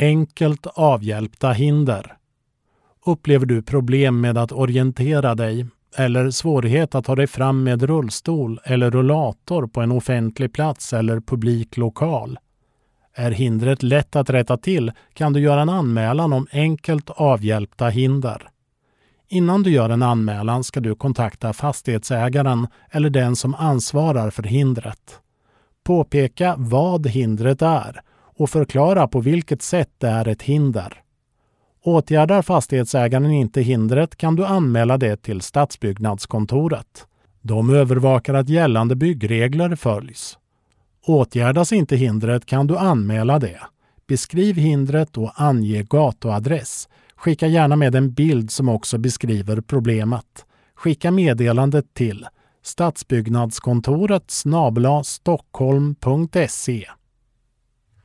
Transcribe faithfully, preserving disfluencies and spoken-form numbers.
Enkelt avhjälpta hinder. Upplever du problem med att orientera dig eller svårighet att ta dig fram med rullstol eller rullator på en offentlig plats eller publik lokal? Är hindret lätt att rätta till kan du göra en anmälan om enkelt avhjälpta hinder. Innan du gör en anmälan ska du kontakta fastighetsägaren eller den som ansvarar för hindret. Påpeka vad hindret är och förklara på vilket sätt det är ett hinder. Åtgärdar fastighetsägaren inte hindret kan du anmäla det till Stadsbyggnadskontoret. De övervakar att gällande byggregler följs. Åtgärdas inte hindret kan du anmäla det. Beskriv hindret och ange gatuadress. Skicka gärna med en bild som också beskriver problemet. Skicka meddelandet till stadsbyggnadskontoret snabel-a stockholm punkt se.